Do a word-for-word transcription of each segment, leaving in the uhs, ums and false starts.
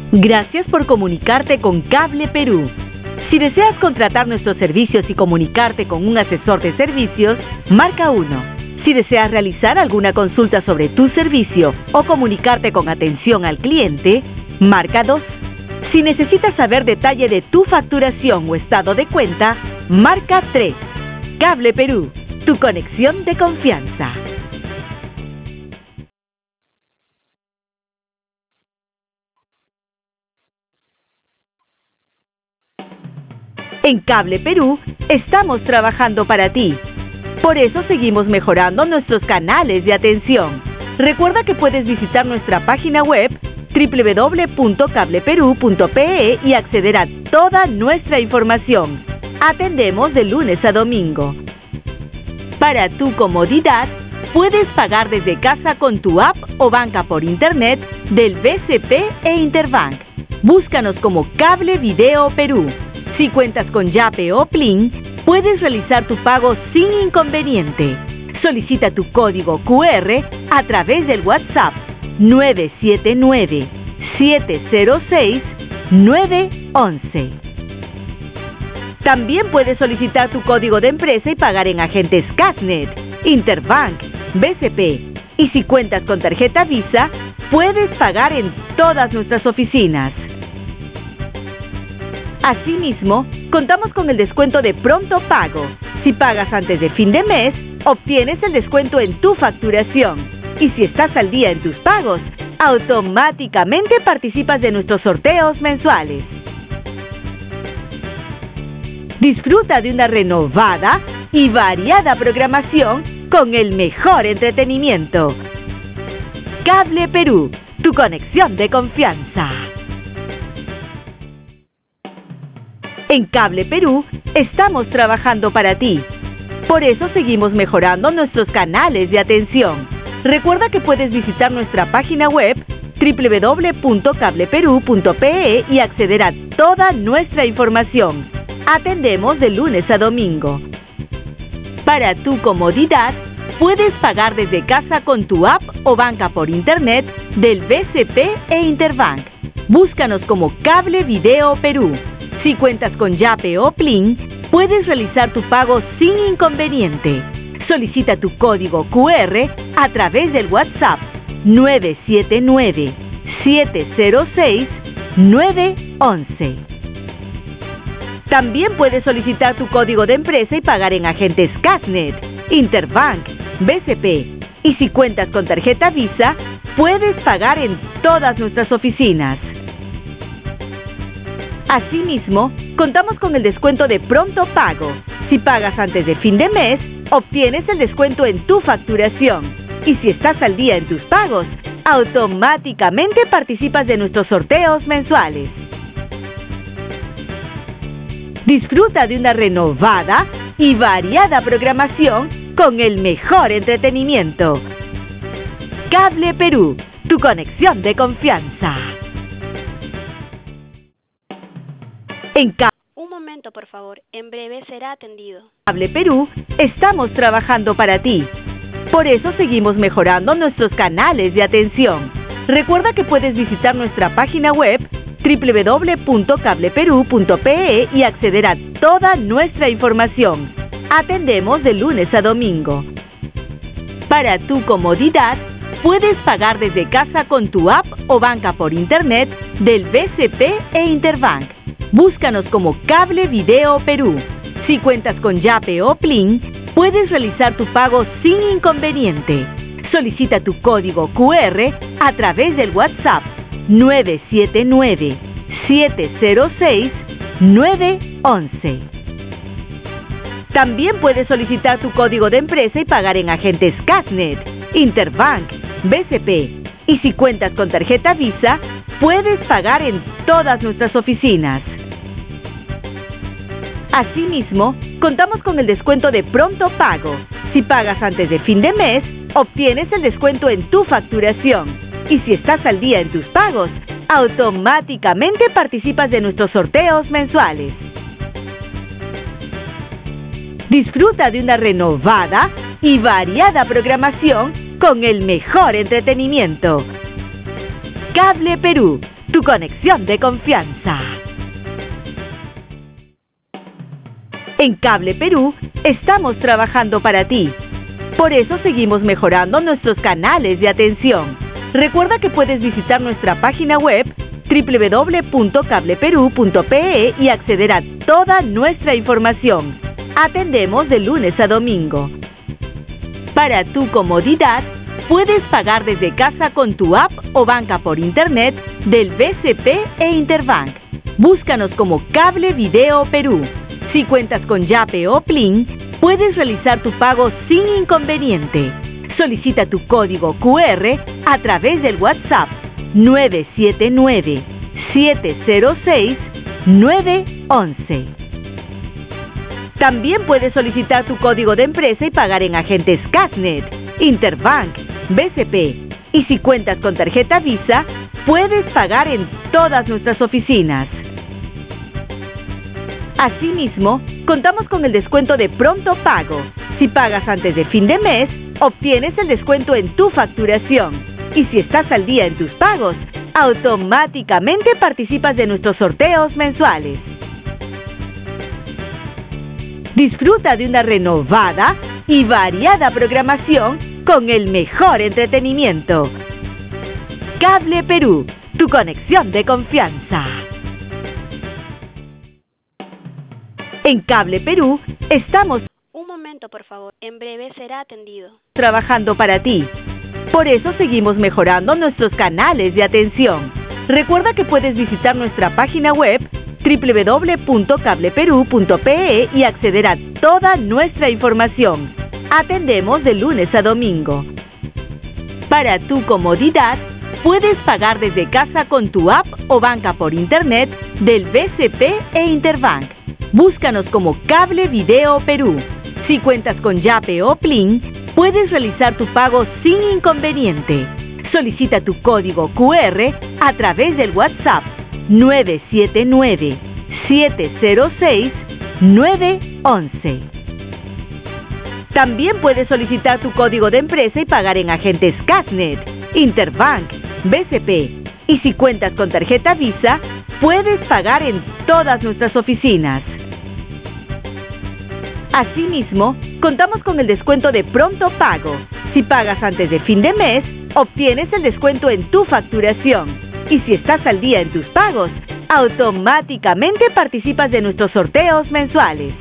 Gracias por comunicarte con Cable Perú. Si deseas contratar nuestros servicios y comunicarte con un asesor de servicios, marca uno. Si deseas realizar alguna consulta sobre tu servicio o comunicarte con atención al cliente, marca dos. Si necesitas saber detalle de tu facturación o estado de cuenta, marca tres. Cable Perú, tu conexión de confianza. En Cable Perú, estamos trabajando para ti. Por eso seguimos mejorando nuestros canales de atención. Recuerda que puedes visitar nuestra página web doble u doble u doble u punto cable perú punto pe e y acceder a toda nuestra información. Atendemos de lunes a domingo. Para tu comodidad, puedes pagar desde casa con tu app o banca por internet del B C P e Interbank. Búscanos como Cable Video Perú. Si cuentas con Yape o Plin, puedes realizar tu pago sin inconveniente. Solicita tu código cu erre a través del WhatsApp nueve siete nueve, siete cero seis, nueve once. También puedes solicitar tu código de empresa y pagar en agentes Cashnet, Interbank, B C P. Y si cuentas con tarjeta Visa, puedes pagar en todas nuestras oficinas. Asimismo, contamos con el descuento de pronto pago. Si pagas antes de fin de mes, obtienes el descuento en tu facturación. Y si estás al día en tus pagos, automáticamente participas de nuestros sorteos mensuales. Disfruta de una renovada y variada programación con el mejor entretenimiento. Cable Perú, tu conexión de confianza. En Cable Perú, estamos trabajando para ti. Por eso seguimos mejorando nuestros canales de atención. Recuerda que puedes visitar nuestra página web doble u doble u doble u punto cable perú punto pe e y acceder a toda nuestra información. Atendemos de lunes a domingo. Para tu comodidad, puedes pagar desde casa con tu app o banca por internet del B C P e Interbank. Búscanos como Cable Video Perú. Si cuentas con Yape o Plin, puedes realizar tu pago sin inconveniente. Solicita tu código cu erre a través del WhatsApp nueve siete nueve, siete cero seis, nueve once. También puedes solicitar tu código de empresa y pagar en agentes Cashnet, Interbank, B C P. Y si cuentas con tarjeta Visa, puedes pagar en todas nuestras oficinas. Asimismo, contamos con el descuento de pronto pago. Si pagas antes de fin de mes, obtienes el descuento en tu facturación. Y si estás al día en tus pagos, automáticamente participas de nuestros sorteos mensuales. Disfruta de una renovada y variada programación con el mejor entretenimiento. Cable Perú, tu conexión de confianza. En Cable Un momento, por favor. En breve será atendido. Cable Perú, estamos trabajando para ti. Por eso seguimos mejorando nuestros canales de atención. Recuerda que puedes visitar nuestra página web doble u doble u doble u punto cable perú punto pe e y acceder a toda nuestra información. Atendemos de lunes a domingo. Para tu comodidad, puedes pagar desde casa con tu app o banca por internet del B C P e Interbank. Búscanos como Cable Video Perú. Si cuentas con Yape o Plin, puedes realizar tu pago sin inconveniente. Solicita tu código cu erre a través del WhatsApp nueve siete nueve, siete cero seis, nueve once. También puedes solicitar tu código de empresa y pagar en agentes Cashnet, Interbank, B C P. Y si cuentas con tarjeta Visa, puedes pagar en todas nuestras oficinas. Asimismo, contamos con el descuento de pronto pago. Si pagas antes de fin de mes, obtienes el descuento en tu facturación. Y si estás al día en tus pagos, automáticamente participas de nuestros sorteos mensuales. Disfruta de una renovada y variada programación con el mejor entretenimiento. Cable Perú, tu conexión de confianza. En Cable Perú estamos trabajando para ti. Por eso seguimos mejorando nuestros canales de atención. Recuerda que puedes visitar nuestra página web doble u doble u doble u punto cable perú punto pe e y acceder a toda nuestra información. Atendemos de lunes a domingo. Para tu comodidad, puedes pagar desde casa con tu app o banca por internet del B C P e Interbank. Búscanos como Cable Video Perú. Si cuentas con Yape o Plin, puedes realizar tu pago sin inconveniente. Solicita tu código cu erre a través del WhatsApp nueve siete nueve, siete cero seis, nueve once. También puedes solicitar tu código de empresa y pagar en agentes Casnet, Interbank, B C P. Y si cuentas con tarjeta Visa, puedes pagar en todas nuestras oficinas. Asimismo, contamos con el descuento de pronto pago. Si pagas antes de fin de mes, obtienes el descuento en tu facturación. Y si estás al día en tus pagos, automáticamente participas de nuestros sorteos mensuales. Disfruta de una renovada y variada programación con el mejor entretenimiento. Cable Perú, tu conexión de confianza. En Cable Perú estamos Un momento, por favor. En breve será atendido. trabajando para ti. Por eso seguimos mejorando nuestros canales de atención. Recuerda que puedes visitar nuestra página web doble u doble u doble u punto cable perú punto pe e y acceder a toda nuestra información. Atendemos de lunes a domingo. Para tu comodidad, puedes pagar desde casa con tu app o banca por internet del B C P e Interbank. Búscanos como Cable Video Perú. Si cuentas con Yape o Plin, puedes realizar tu pago sin inconveniente. Solicita tu código cu erre a través del WhatsApp nueve siete nueve, siete cero seis, nueve once. También puedes solicitar tu código de empresa y pagar en agentes Casnet, Interbank, B C P. Y si cuentas con tarjeta Visa, puedes pagar en todas nuestras oficinas. Asimismo, contamos con el descuento de pronto pago. Si pagas antes de fin de mes, obtienes el descuento en tu facturación. Y si estás al día en tus pagos, automáticamente participas de nuestros sorteos mensuales.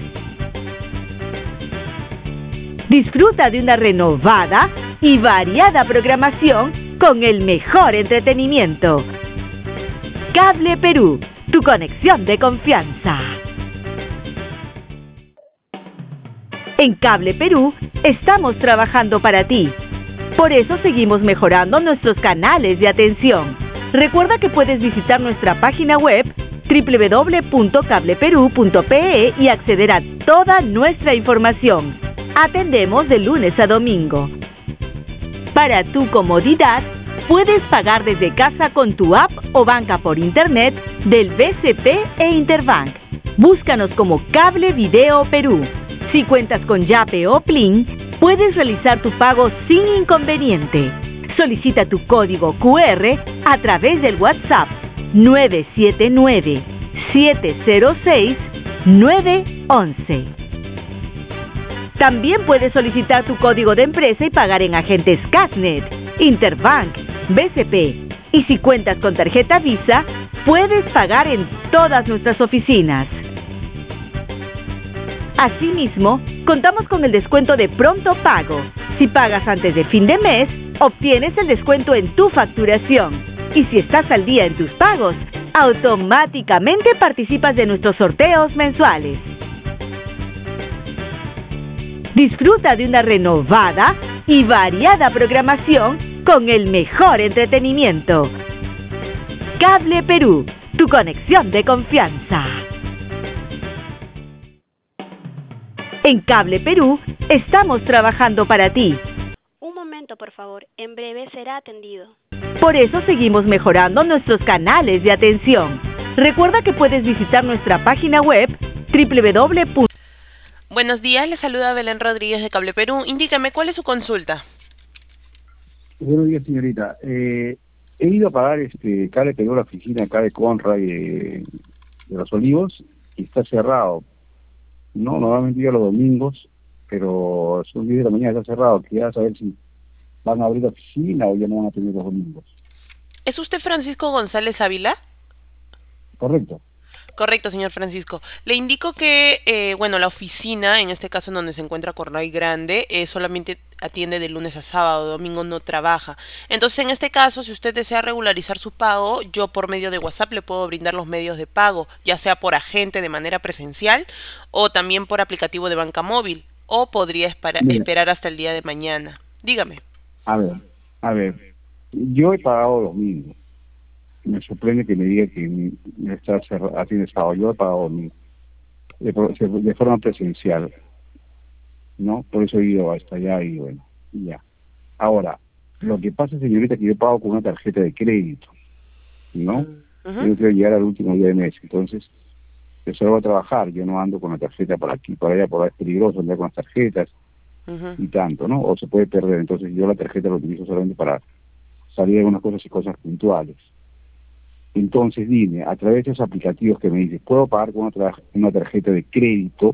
Disfruta de una renovada y variada programación con el mejor entretenimiento. Cable Perú, tu conexión de confianza. En Cable Perú estamos trabajando para ti. Por eso seguimos mejorando nuestros canales de atención. Recuerda que puedes visitar nuestra página web doble u doble u doble u punto cable perú punto pe e y acceder a toda nuestra información. Atendemos de lunes a domingo. Para tu comodidad, puedes pagar desde casa con tu app o banca por internet del B C P e Interbank. Búscanos como Cable Video Perú. Si cuentas con Yape o Plin, puedes realizar tu pago sin inconveniente. Solicita tu código cu erre a través del WhatsApp nueve siete nueve, siete cero seis, nueve once. También puedes solicitar tu código de empresa y pagar en agentes Casnet, Interbank, B C P. Y si cuentas con tarjeta Visa, puedes pagar en todas nuestras oficinas. Asimismo, contamos con el descuento de pronto pago. Si pagas antes de fin de mes, obtienes el descuento en tu facturación. Y si estás al día en tus pagos, automáticamente participas de nuestros sorteos mensuales. Disfruta de una renovada y variada programación con el mejor entretenimiento. Cable Perú, tu conexión de confianza. En Cable Perú estamos trabajando para ti. Un momento, por favor. En breve será atendido. Por eso seguimos mejorando nuestros canales de atención. Recuerda que puedes visitar nuestra página web doble u doble u doble u. Buenos días, le saluda Belén Rodríguez de Cable Perú. Indícame, ¿cuál es su consulta? Buenos días, señorita. Eh, he ido a pagar este cable que dio la oficina acá de Conra y de, de Los Olivos y está cerrado. No, normalmente yo los domingos, pero son diez de la mañana, está cerrado. Quería saber si van a abrir la oficina o ya no van a tener los domingos. ¿Es usted Francisco González Ávila? Correcto. Correcto, señor Francisco. Le indico que, eh, bueno, la oficina, en este caso en donde se encuentra Corray Grande, eh, solamente atiende de lunes a sábado, domingo no trabaja. Entonces, en este caso, si usted desea regularizar su pago, yo por medio de WhatsApp le puedo brindar los medios de pago, ya sea por agente de manera presencial o también por aplicativo de banca móvil, o podría espera- Mira, esperar hasta el día de mañana. Dígame. a ver, a ver, yo he pagado domingo. Me sorprende que me diga que me está cerrado, así de sábado. Yo he pagado domingo, de, de forma presencial, ¿no? Por eso he ido hasta allá y bueno, ya. Ahora, lo que pasa, señorita, que yo pago con una tarjeta de crédito, ¿no? Ujú, Yo quiero llegar al último día de mes, entonces yo solo voy a trabajar, yo no ando con la tarjeta para aquí, para allá, por ahí es peligroso andar con las tarjetas ujú. y tanto, ¿no? O se puede perder, entonces yo la tarjeta la utilizo solamente para salir de algunas cosas y cosas puntuales. Entonces dime, a través de esos aplicativos que me dices, ¿puedo pagar con otra, una tarjeta de crédito?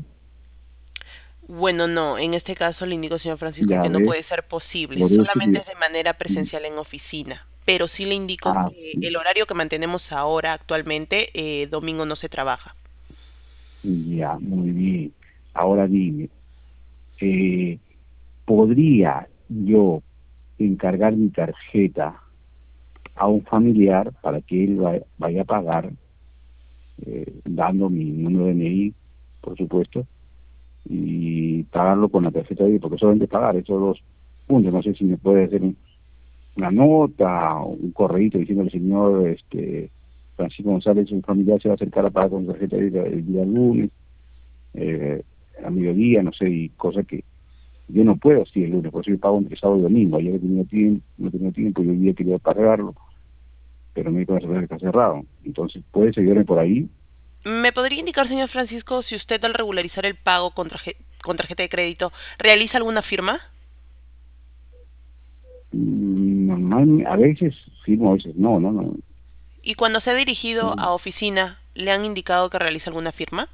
Bueno, no, en este caso le indico, señor Francisco, Ya que no ves, puede ser posible, por eso solamente que... es de manera presencial en oficina, pero sí le indico Ah, que sí, el horario que mantenemos ahora actualmente, eh, domingo no se trabaja. ya, muy bien. Ahora dime, eh, ¿podría yo encargar mi tarjeta a un familiar para que él va- vaya a pagar, eh, dando mi número de D N I, por supuesto, y pagarlo con la tarjeta de, porque solamente pagar esos dos puntos? No sé si me puede hacer un- una nota, un correíto diciéndole, señor este Francisco González, un familiar se va a acercar a pagar con tarjeta de el día lunes, eh, a mediodía, no sé, y cosa que yo no puedo, sí, el lunes, por eso yo pago entre sábado y domingo. Ayer he tenido tiempo, no he tenido tiempo, y hoy día quería pagarlo, pero me dijo la secretaria que está cerrado. Entonces, ¿puede seguirme por ahí? ¿Me podría indicar, señor Francisco, si usted al regularizar el pago con, tarje- con tarjeta de crédito realiza alguna firma? Mm, Normal, a veces sí, a veces no, no, no. Y cuando se ha dirigido No, a oficina, ¿le han indicado que realiza alguna firma?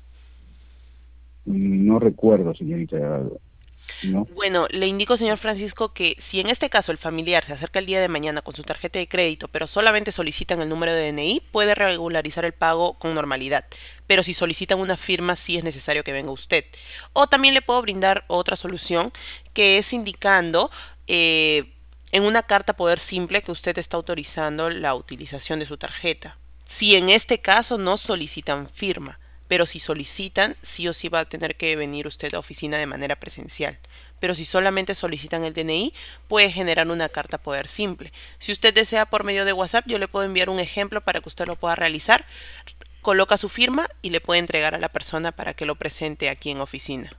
no recuerdo, señorita, ¿no? Bueno, le indico, señor Francisco, que si en este caso el familiar se acerca el día de mañana con su tarjeta de crédito, pero solamente solicitan el número de D N I, puede regularizar el pago con normalidad. Pero si solicitan una firma, sí es necesario que venga usted. O también le puedo brindar otra solución, que es indicando eh, en una carta poder simple que usted está autorizando la utilización de su tarjeta. Si en este caso no solicitan firma, pero si solicitan, sí o sí va a tener que venir usted a oficina de manera presencial. Pero si solamente solicitan el D N I, puede generar una carta poder simple. Si usted desea por medio de WhatsApp, yo le puedo enviar un ejemplo para que usted lo pueda realizar. Coloca su firma y le puede entregar a la persona para que lo presente aquí en oficina.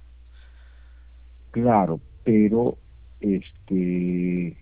Claro, pero este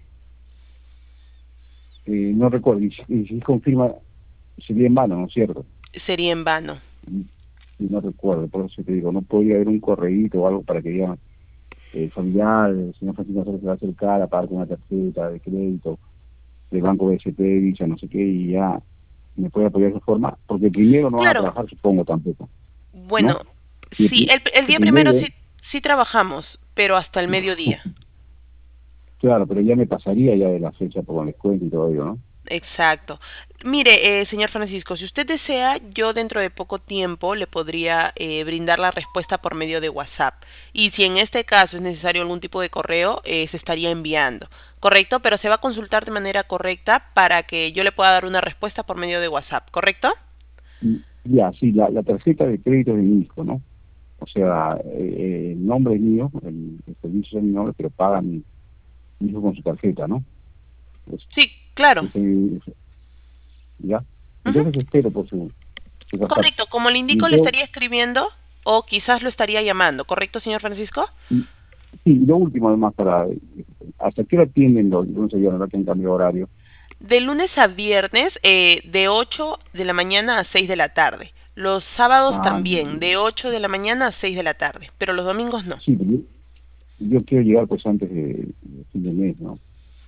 eh, no recuerdo, y, si y si confirma, sería en vano, ¿no es cierto? Sería en vano. Y, y no recuerdo, por eso te digo, no podría haber un correíto o algo para que diga, eh, familiar, el señor Francisco González se va a acercar a pagar con una tarjeta de crédito del Banco B S P, Visa, no sé qué, y ya me puede apoyar de esa forma, porque primero no van a Claro, trabajar, supongo, tampoco, ¿no? bueno, Y el, sí, pri- el, el el día primero primero, sí, sí trabajamos, pero hasta el mediodía. claro, pero ya me pasaría ya de la fecha por el descuento y todo ello, ¿no? Exacto. Mire, eh, señor Francisco, si usted desea, yo dentro de poco tiempo le podría eh, brindar la respuesta por medio de WhatsApp. Y si en este caso es necesario algún tipo de correo, eh, se estaría enviando. ¿Correcto? Pero se va a consultar de manera correcta para que yo le pueda dar una respuesta por medio de WhatsApp. ¿Correcto? Y ya, sí, la, la tarjeta de crédito es de mi hijo, ¿no? O sea, eh, el nombre es mío, el, el servicio es mi nombre, pero paga mi, mi hijo con su tarjeta, ¿no? Es, Sí, claro. es, es- ¿ya? Ujú. Entonces espero por su, su WhatsApp. Correcto. Como le Y indico, le yo, estaría escribiendo o quizás lo estaría llamando. ¿Correcto, señor Francisco? y, sí, y lo último además para, ¿hasta qué hora atienden los lunes y ahora que han cambiado horario? De lunes a viernes, eh, de ocho de la mañana a seis de la tarde. Los sábados Ah, también, de ocho de la mañana a seis de la tarde, pero los domingos no. sí, pero yo, yo quiero llegar pues antes de, de fin de mes, ¿no?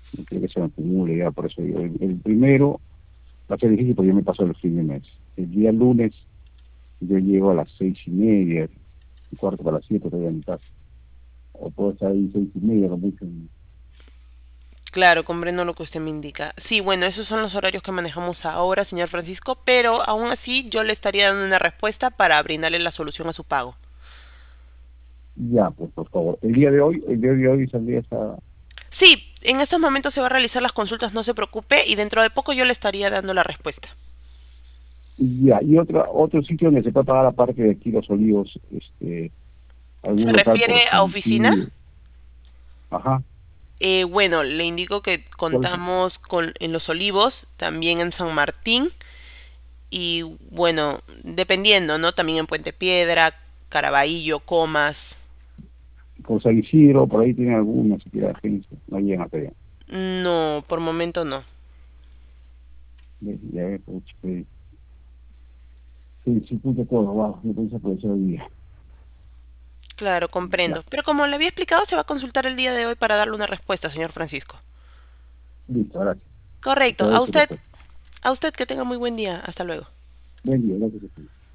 no quiero que se me acumule ya, por eso digo, el, el primero va a ser difícil porque yo me paso el fin de mes. El día lunes yo llego a las seis y media, un cuarto para las siete, estoy a mi casa. O puedo estar ahí seis y media, con mucho. Claro, comprendo lo que usted me indica. Sí, bueno, esos son los horarios que manejamos ahora, señor Francisco, pero aún así yo le estaría dando una respuesta para brindarle la solución a su pago. Ya, pues por favor. El día de hoy, el día de hoy saldría esa... Sí, en estos momentos se va a realizar las consultas, no se preocupe, y dentro de poco yo le estaría dando la respuesta. Ya, y otra, otro sitio donde se puede pagar aparte de aquí Los Olivos, este, ¿Se algún local por refiere a oficina? sentido. Ajá. Eh, bueno, le indico que ¿Cuál? contamos con en Los Olivos, también en San Martín, y bueno, dependiendo, ¿no? También en Puente Piedra, Caraballo, Comas. Por San Isidro, por ahí tiene alguna siquiera agencia, no llegan hasta allá. No, por momento no. Ya, ya, pucha, sí, sí, sí, puta todo, wow, yo pensé aprovechar el día. Claro, Ya, comprendo. Pero como le había explicado, se va a consultar el día de hoy para darle una respuesta, señor Francisco. listo, gracias. Correcto. A Espero su usted, respuesta. a usted que tenga muy buen día. Hasta luego. Buen día, gracias.